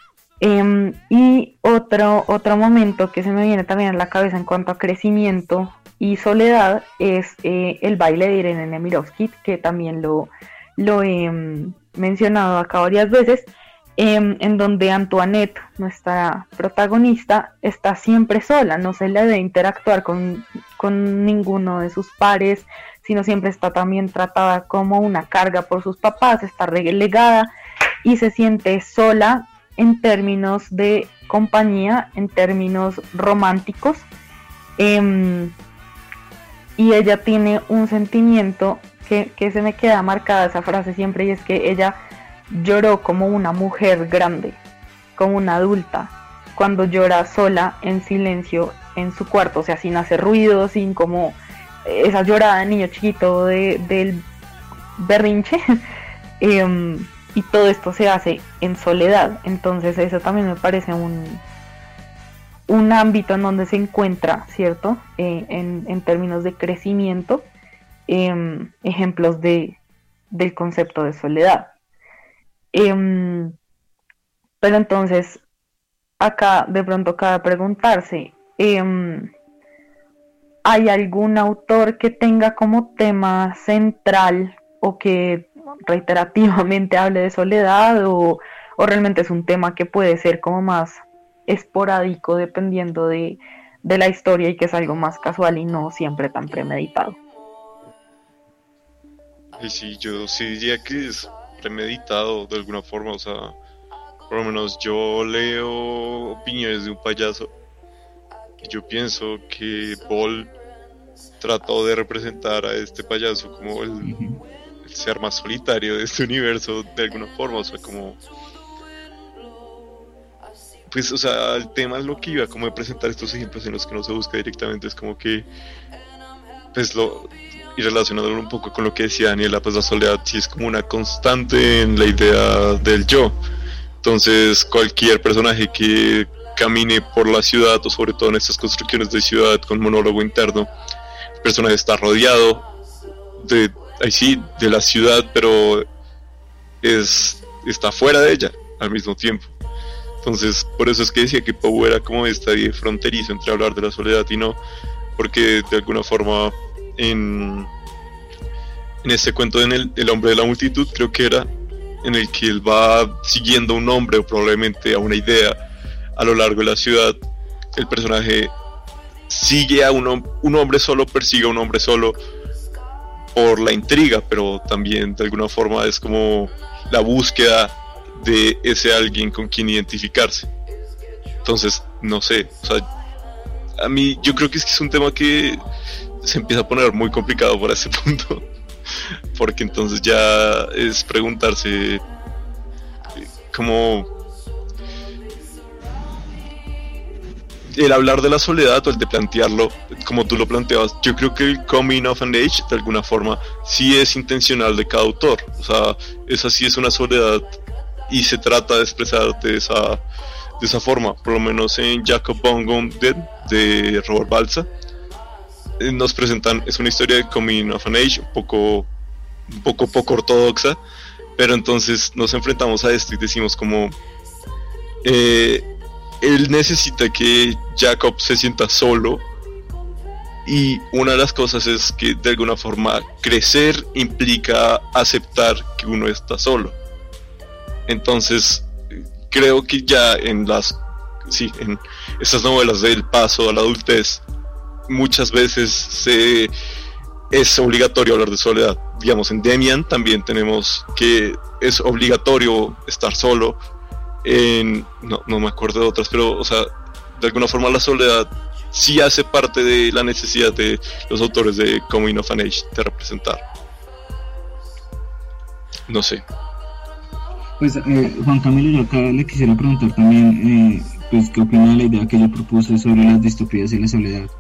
Y otro momento que se me viene también a la cabeza en cuanto a crecimiento y soledad es el baile de Irene Nemirovsky, que también lo he mencionado acá varias veces, en donde Antoinette, nuestra protagonista, está siempre sola, no se le debe interactuar con ninguno de sus pares, sino siempre está también tratada como una carga por sus papás, está relegada y se siente sola en términos de compañía, en términos románticos, y ella tiene un sentimiento que se me queda marcada esa frase siempre, y es que ella lloró como una mujer grande, como una adulta, cuando llora sola en silencio en su cuarto, o sea, sin hacer ruido, sin como esa llorada de niño chiquito del berrinche, y todo esto se hace en soledad. Entonces eso también me parece un ámbito en donde se encuentra, ¿cierto? En términos de crecimiento, ejemplos del concepto de soledad. Pero entonces acá de pronto cabe preguntarse, ¿hay algún autor que tenga como tema central o que reiterativamente hable de soledad o realmente es un tema que puede ser como más esporádico dependiendo de la historia y que es algo más casual y no siempre tan premeditado? Y sí, yo sí diría que es premeditado de alguna forma, o sea, por lo menos yo leo opiniones de un payaso y yo pienso que Paul trató de representar a este payaso como el ser más solitario de este universo de alguna forma, o sea, como... Pues, o sea, el tema es lo que iba, como de presentar estos ejemplos en los que no se busca directamente, es como que, pues, y relacionándolo un poco con lo que decía Daniela, pues la soledad sí es como una constante en la idea del yo. Entonces, cualquier personaje que camine por la ciudad, o sobre todo en estas construcciones de ciudad con monólogo interno, el personaje está rodeado de la ciudad, pero está fuera de ella al mismo tiempo. Entonces, por eso es que decía que Poe era como estadio fronterizo entre hablar de la soledad y no, porque de alguna forma en este cuento, en el hombre de la multitud, creo que era, en el que él va siguiendo a un hombre o probablemente a una idea a lo largo de la ciudad, el personaje sigue a un hombre solo, persigue a un hombre solo por la intriga, pero también de alguna forma es como la búsqueda de ese alguien con quien identificarse. Entonces, no sé, o sea, a mí yo creo que es un tema que se empieza a poner muy complicado para ese punto, porque entonces ya es preguntarse como el hablar de la soledad o el de plantearlo como tú lo planteabas. Yo creo que el coming of an age de alguna forma sí es intencional de cada autor, o sea, esa sí es una soledad y se trata de expresarte de esa forma. Por lo menos en Jacob von Gundert de Robert Balsa nos presentan, es una historia de coming of an age un poco poco ortodoxa, pero entonces nos enfrentamos a esto y decimos como él necesita que Jacob se sienta solo, y una de las cosas es que de alguna forma crecer implica aceptar que uno está solo. Entonces creo que ya en estas novelas del paso a la adultez muchas veces es obligatorio hablar de soledad. Digamos, en Demian también tenemos que es obligatorio estar solo. No me acuerdo de otras, pero o sea, de alguna forma la soledad sí hace parte de la necesidad de los autores de Coming of an Age de representar. No sé. Pues Juan Camilo, yo acá le quisiera preguntar también, pues qué opina de la idea que yo propuse sobre las distopías y la soledad.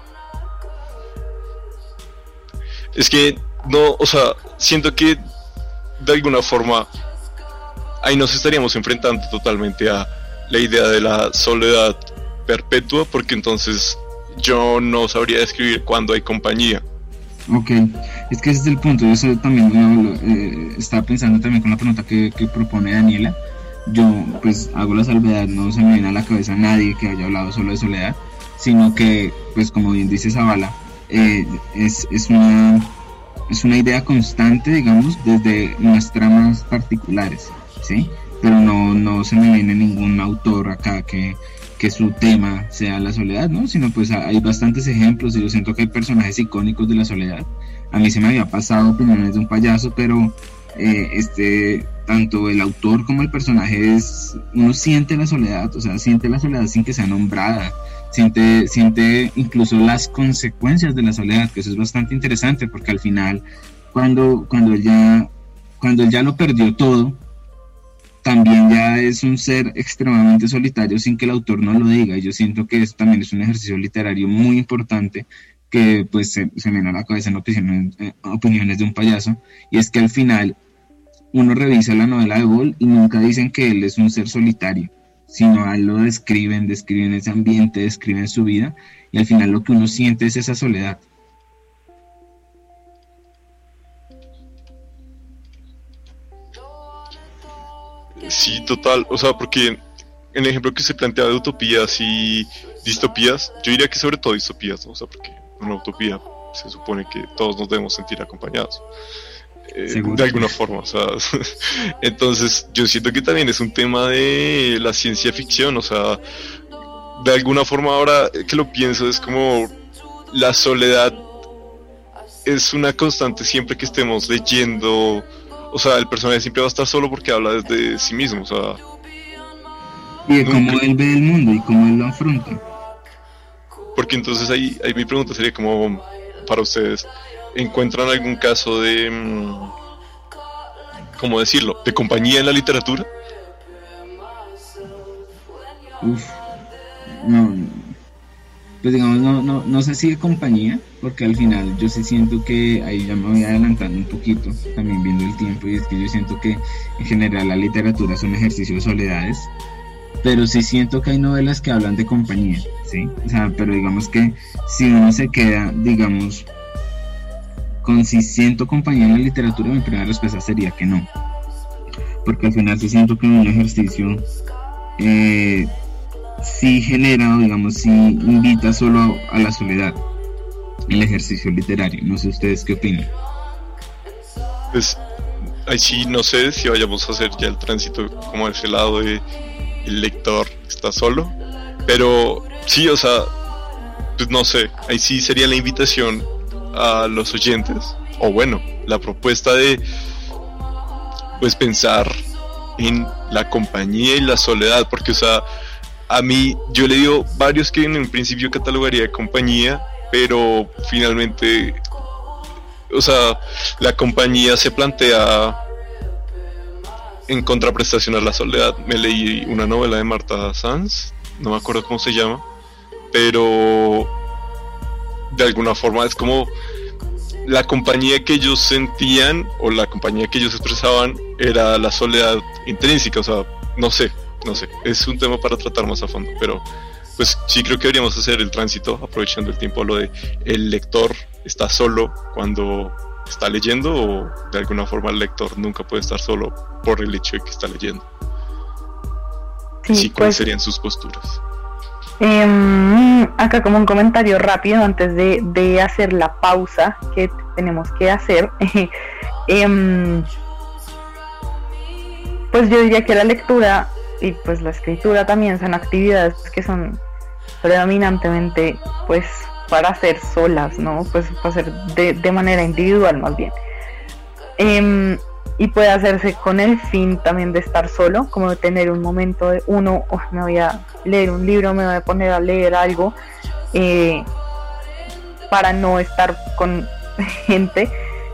Es que no, o sea, siento que de alguna forma ahí nos estaríamos enfrentando totalmente a la idea de la soledad perpetua, porque entonces yo no sabría describir cuándo hay compañía. Ok, es que ese es el punto. Yo eso también estaba pensando también con la pregunta que propone Daniela. Yo pues hago la salvedad, no se me viene a la cabeza nadie que haya hablado solo de soledad, sino que pues como bien dice Zavala, es una idea constante, digamos, desde unas tramas particulares, ¿sí? Pero no se me viene ningún autor acá que su tema sea la soledad, ¿no? Sino pues hay bastantes ejemplos y yo siento que hay personajes icónicos de la soledad. A mí se me había pasado Opiniones de un payaso, pero tanto el autor como el personaje uno siente la soledad, o sea, siente la soledad sin que sea nombrada, siente incluso las consecuencias de la soledad, que eso es bastante interesante, porque al final cuando él ya lo perdió todo, también ya es un ser extremadamente solitario sin que el autor no lo diga, y yo siento que eso también es un ejercicio literario muy importante que pues se me viene a la cabeza en Opiniones de un payaso, y es que al final uno revisa la novela de Ball y nunca dicen que él es un ser solitario, sino a él lo describen ese ambiente, describen su vida, y al final lo que uno siente es esa soledad. Sí, total, o sea, porque en el ejemplo que se planteaba de utopías y distopías, yo diría que sobre todo distopías, ¿no? O sea, porque una utopía. Se supone que todos nos debemos sentir acompañados. De alguna forma, o sea, entonces yo siento que también es un tema de la ciencia ficción, o sea, de alguna forma ahora que lo pienso es como la soledad es una constante siempre que estemos leyendo, o sea, el personaje siempre va a estar solo porque habla desde sí mismo, o sea, y de cómo él ve el mundo y cómo él lo afronta. Porque entonces ahí mi pregunta sería como para ustedes, ¿encuentran algún caso de, cómo decirlo, de compañía en la literatura? No, pues digamos, no sé si de compañía, porque al final yo sí siento que, ahí ya me voy adelantando un poquito, también viendo el tiempo, y es que yo siento que en general la literatura es un ejercicio de soledades, pero sí siento que hay novelas que hablan de compañía, ¿sí? O sea, pero digamos que si uno se queda, digamos, con si siento compañía en la literatura, mi primera respuesta sería que no, porque al final sí siento que un ejercicio sí genera, o digamos, sí invita solo a la soledad, el ejercicio literario. No sé ustedes qué opinan. Pues ahí sí no sé si vayamos a hacer ya el tránsito como a ese lado de el lector está solo, pero sí, o sea, pues no sé, ahí sí sería la invitación a los oyentes, o bueno, la propuesta de pues pensar en la compañía y la soledad, porque o sea, a mí yo le digo varios que en un principio catalogaría de compañía, pero finalmente, o sea, la compañía se plantea en contraprestación a la soledad. Me leí una novela de Marta Sanz, no me acuerdo cómo se llama, pero de alguna forma es como la compañía que ellos sentían o la compañía que ellos expresaban era la soledad intrínseca, o sea, no sé, es un tema para tratar más a fondo, pero pues sí creo que deberíamos hacer el tránsito aprovechando el tiempo, lo de el lector está solo cuando está leyendo, o de alguna forma el lector nunca puede estar solo por el hecho de que está leyendo. Sí, ¿cuáles serían sus posturas? Acá como un comentario rápido antes de hacer la pausa que tenemos que hacer. Pues yo diría que la lectura y pues la escritura también son actividades que son predominantemente pues para hacer solas, ¿no? Pues para hacer de manera individual más bien. Y puede hacerse con el fin también de estar solo, como de tener un momento de me voy a leer un libro, me voy a poner a leer algo, para no estar con gente,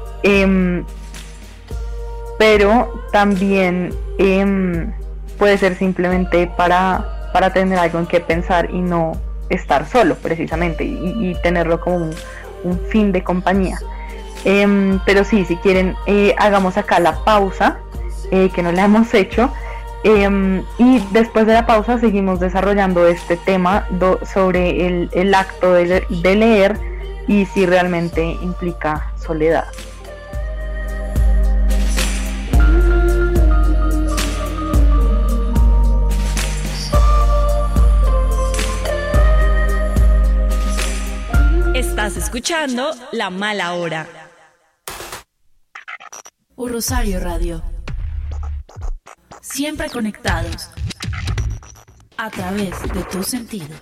pero también puede ser simplemente para tener algo en que pensar y no estar solo precisamente, y tenerlo como un fin de compañía. Pero sí, si quieren, hagamos acá la pausa, que no la hemos hecho, y después de la pausa seguimos desarrollando este tema sobre el acto de leer y si realmente implica soledad. Estás escuchando La Mala Hora. Rosario Radio. Siempre conectados a través de tus sentidos.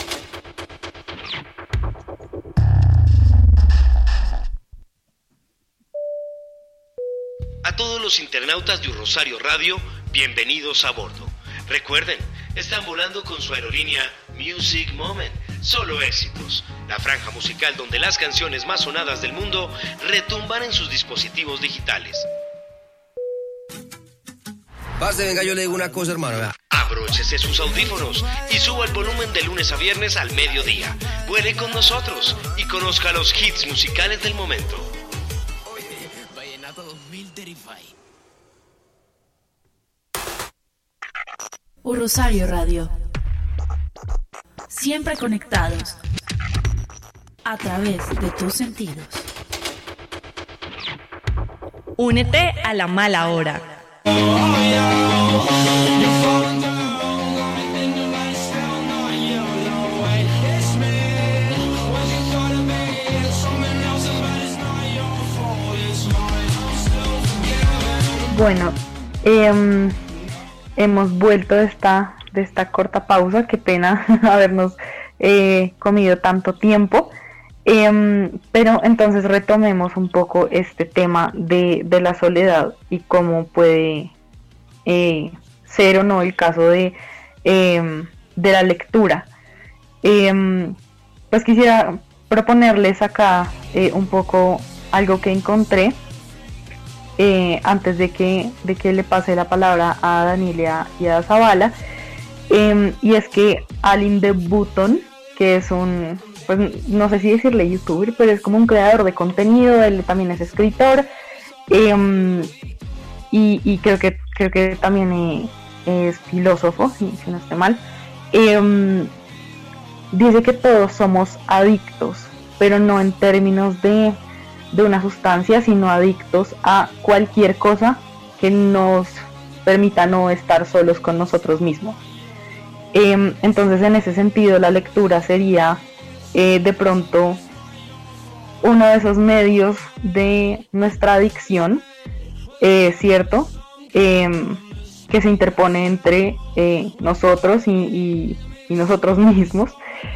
A todos los internautas de Rosario Radio, bienvenidos a bordo. Recuerden, están volando con su aerolínea Music Moment. Solo éxitos, la franja musical donde las canciones más sonadas del mundo retumban en sus dispositivos digitales. Parce, venga, yo le digo una cosa, hermano. Abróchese sus audífonos y suba el volumen de lunes a viernes al mediodía. Vuele con nosotros y conozca los hits musicales del momento. Vallenato 2035. Rosario Radio. Siempre conectados a través de tus sentidos. Únete a La Mala Hora. Bueno, hemos vuelto de esta corta pausa. Qué pena habernos comido tanto tiempo. Pero entonces retomemos un poco este tema de la soledad y cómo puede ser o no el caso de la lectura. Pues quisiera proponerles acá un poco algo que encontré antes de que le pase la palabra a Daniela y a Zavala, y es que Alain de Botton, que es un, pues no sé si decirle youtuber, pero es como un creador de contenido, él también es escritor, y creo que también es filósofo, si no estoy mal. Dice que todos somos adictos, pero no en términos de una sustancia, sino adictos a cualquier cosa que nos permita no estar solos con nosotros mismos. Entonces, en ese sentido, la lectura sería de pronto uno de esos medios de nuestra adicción, ¿cierto? Que se interpone entre nosotros y nosotros mismos,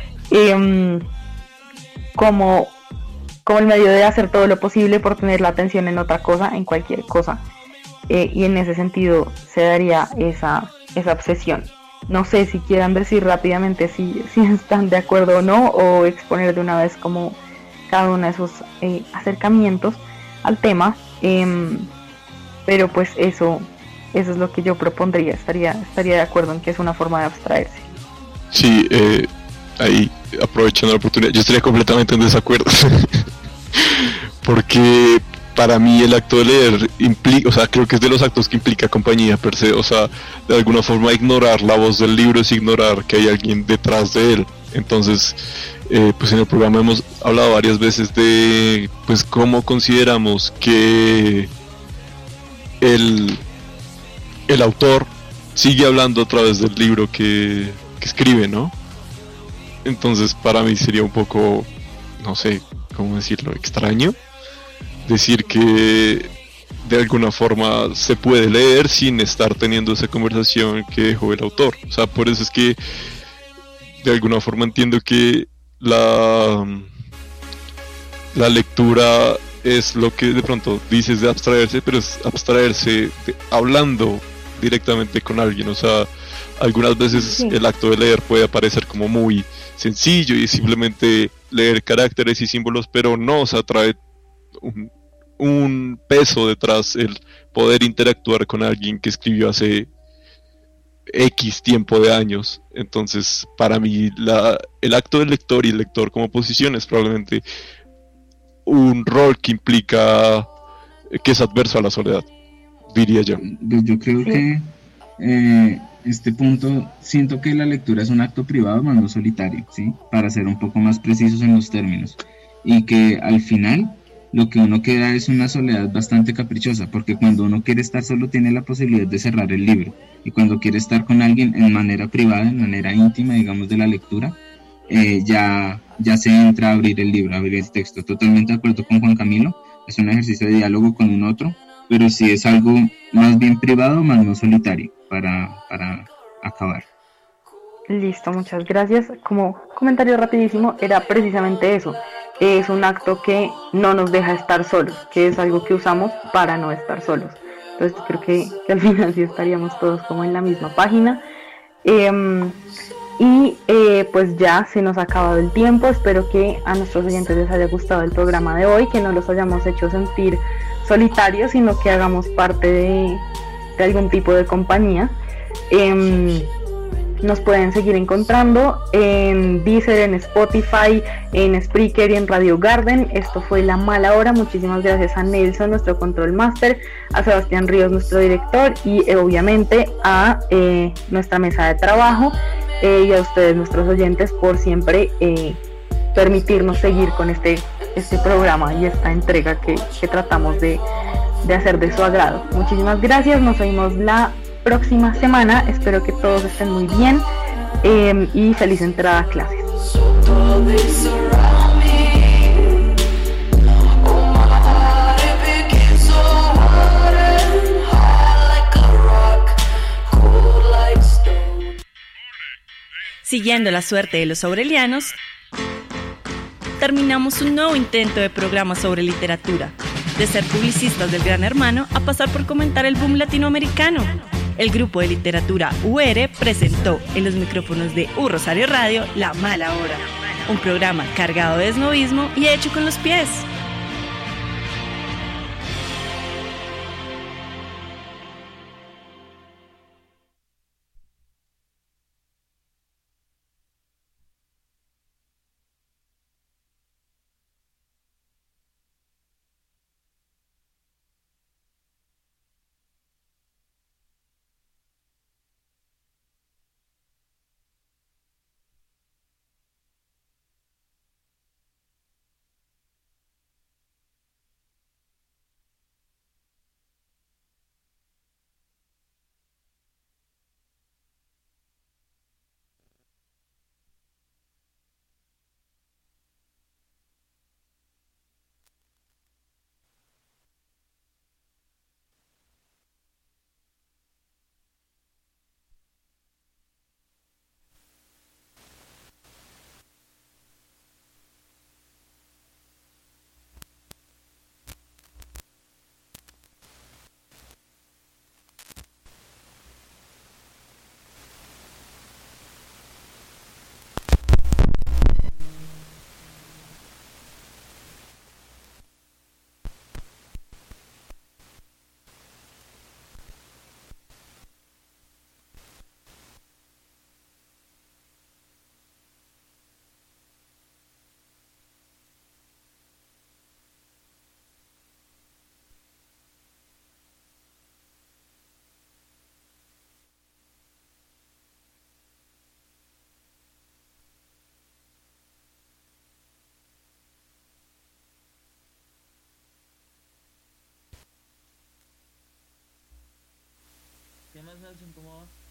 como el medio de hacer todo lo posible por tener la atención en otra cosa, en cualquier cosa, y en ese sentido se daría esa obsesión. No sé si quieran decir rápidamente si están de acuerdo o no, o exponer de una vez como cada uno de esos acercamientos al tema, pero pues eso es lo que yo propondría. Estaría de acuerdo en que es una forma de abstraerse. Sí, ahí aprovechando la oportunidad, yo estaría completamente en desacuerdo porque para mí el acto de leer implica, o sea, creo que es de los actos que implica compañía per se, o sea, de alguna forma ignorar la voz del libro es ignorar que hay alguien detrás de él. Entonces, pues en el programa hemos hablado varias veces de, pues, cómo consideramos que el autor sigue hablando a través del libro que escribe, ¿no? Entonces, para mí sería un poco, no sé cómo decirlo, extraño decir que de alguna forma se puede leer sin estar teniendo esa conversación que dejó el autor. O sea, por eso es que de alguna forma entiendo que la lectura es lo que de pronto dices de abstraerse, pero es abstraerse hablando directamente con alguien. O sea, algunas veces sí, el acto de leer puede parecer como muy sencillo y simplemente leer caracteres y símbolos, pero no, o sea, trae un peso detrás el poder interactuar con alguien que escribió hace X tiempo de años. Entonces, para mí, el acto del lector y el lector como posición es probablemente un rol que implica que es adverso a la soledad, diría yo. Yo creo que este punto, siento que la lectura es un acto privado más no solitario, ¿sí? Para ser un poco más precisos en los términos, y que al final lo que uno queda es una soledad bastante caprichosa, porque cuando uno quiere estar solo tiene la posibilidad de cerrar el libro, y cuando quiere estar con alguien en manera privada, en manera íntima, digamos, de la lectura, ya se entra a abrir el libro, a abrir el texto. Totalmente de acuerdo con Juan Camilo, es un ejercicio de diálogo con un otro, pero sí es algo más bien privado, más no solitario, para acabar. Listo, muchas gracias. Como comentario rapidísimo, era precisamente eso. Es un acto que no nos deja estar solos, que es algo que usamos para no estar solos. Entonces creo que al final sí estaríamos todos como en la misma página. Pues ya se nos ha acabado el tiempo. Espero que a nuestros oyentes les haya gustado el programa de hoy, que no los hayamos hecho sentir solitarios, sino que hagamos parte de algún tipo de compañía. Nos pueden seguir encontrando en Deezer, en Spotify, en Spreaker y en Radio Garden. Esto fue La Mala Hora. Muchísimas gracias a Nelson, nuestro Control Master, a Sebastián Ríos, nuestro director, y obviamente a nuestra mesa de trabajo, y a ustedes, nuestros oyentes, por siempre permitirnos seguir con este programa y esta entrega que tratamos de hacer de su agrado. Muchísimas gracias. Nos vemos la próxima semana. Espero que todos estén muy bien, y feliz entrada a clases. Siguiendo la suerte de los aurelianos, terminamos un nuevo intento de programa sobre literatura, de ser publicistas del Gran Hermano a pasar por comentar el boom latinoamericano. El grupo de literatura UR presentó en los micrófonos de U Rosario Radio La Mala Hora, un programa cargado de esnovismo y hecho con los pies. ¿Qué más, Nelson? ¿Cómo va?